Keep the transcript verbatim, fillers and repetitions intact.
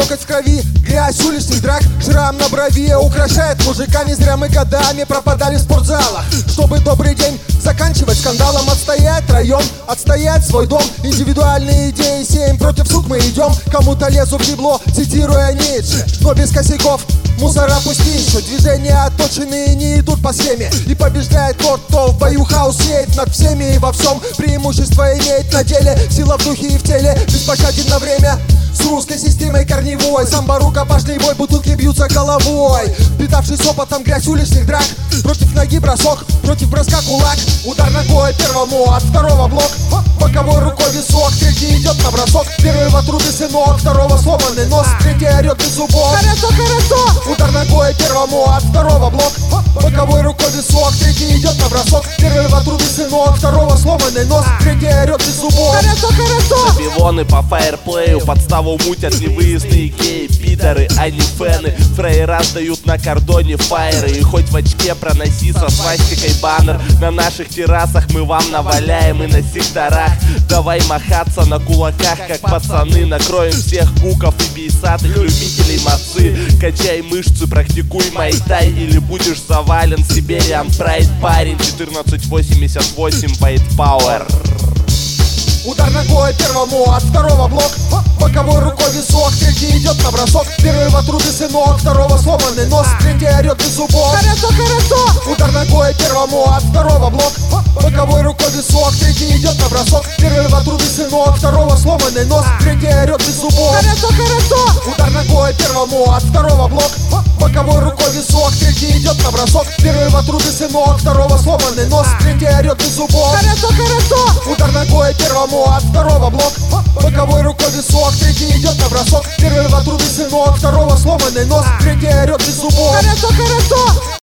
локоть в крови, грязь уличных драк, шрам на брови украшает мужика. Не зря мы годами пропадали в спортзалах, чтобы добрый день заканчивать скандалом. Отстоять район, отстоять свой дом, индивидуальные идеи сеем, против сук мы идем. Кому-то лезу в ебло, цитируя Ницше, но без косяков. Мусора пустищу, движения отточенные не идут по схеме. И побеждает тот, кто в бою хаос сеет над всеми и во всем. Преимущество имеет на деле, сила в духе и в теле, беспощаден на время. С русской системой корневой, самбо, рукопашный бой, бутылки бьются головой. Питавшись опытом грязь уличных драк, против ноги бросок, против броска кулак. Удар ногой первому, от второго блок, боковой рукой висок, третий идет на бросок. Первый в отрубе сынок, второго сломанный нос, третий орет без зубов. Хорошо, хорошо! Удар ногой первому, от второго блок, боковой рукой висок, третий идет на бросок. Первый в отрубе сынок, второго сломанный нос, третий орет без зубов. Хорошо, хорошо! Забивоны по фаерплею, подставу мутят невыездные геи, пидоры, а не фэны. Фрейра сдают на кордоне фаеры, и хоть в очке проноси со свастикой баннер. На наших террасах мы вам наваляем и на секторах. Давай махаться на кулаках, как пацаны. Накроем всех гуков и бейсатых любителей мацы. Качай мышцы, практикуй майтай, или будешь завален Сибириан Прайд. Парень четырнадцать восемьдесят восемь White Power. Удар ногой первому, от второго блок, боковой рукой висок, третий идет на бросок. Первый в отрубе сынок, второго сломанный нос, третий орет без зубов. Хорошо, хорошо! Удар ногой первому, от второго блок, боковой рукой висок, третий идет на бросок. Первый в отрубе сынок, второго сломанный нос, третий орет без зубов. Хорошо, хорошо! Удар ногой первому, от второго блок, боковой рукой висок, третий идет на бросок. Первый в отрубе сынок, второго сломанный нос, третий орет без зубов. Хорошо, хорошо! Удар ногой первому, от второго блок, боковой рукой висок, третий идет на бросок. Первый в отрубе сынок, второго сломанный нос, третий орет без зубов. Хорошо, хорошо!